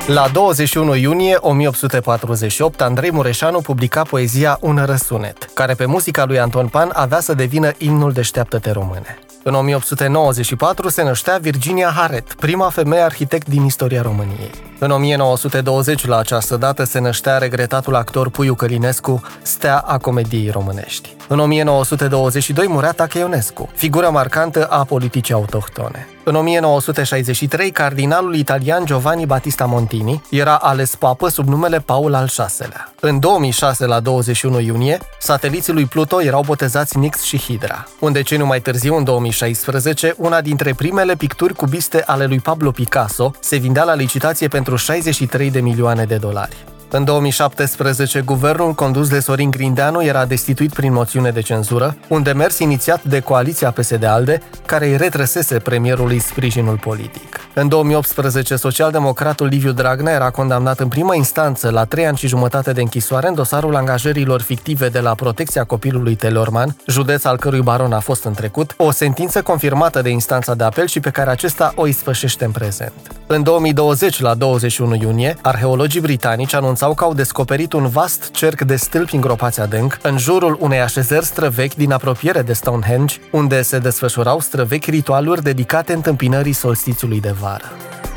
La 21 iunie 1848, Andrei Mureșanu publica poezia Un răsunet, care pe muzica lui Anton Pan avea să devină imnul Deșteaptă-te române. În 1894 se năștea Virginia Haret, prima femeie arhitect din istoria României. În 1920, la această dată, se năștea regretatul actor Puiu Călinescu, stea a comediei românești. În 1922 murea Tache Ionescu, figură marcantă a politicii autohtone. În 1963, cardinalul italian Giovanni Battista Montini era ales papă sub numele Paul al VI-lea. În 2006, la 21 iunie, sateliții lui Pluto erau botezați Nix și Hydra. Un deceniu mai târziu, în 2016, una dintre primele picturi cubiste ale lui Pablo Picasso se vindea la licitație pentru 63 de milioane de dolari. În 2017, guvernul condus de Sorin Grindeanu era destituit prin moțiune de cenzură, un demers inițiat de coaliția PSD-ALDE, care îi retrăsese premierului sprijinul politic. În 2018, socialdemocratul Liviu Dragnea era condamnat în primă instanță la 3 ani și jumătate de închisoare în dosarul angajărilor fictive de la Protecția Copilului Teleorman, județ al cărui baron a fost în trecut, o sentință confirmată de instanța de apel și pe care acesta o isfășește în prezent. În 2020, la 21 iunie, arheologii britanici anunțau că au descoperit un vast cerc de stâlpi îngropați adânc în jurul unei așezări străvechi din apropiere de Stonehenge, unde se desfășurau străvechi ritualuri dedicate întâmpinării solstițiului de vară.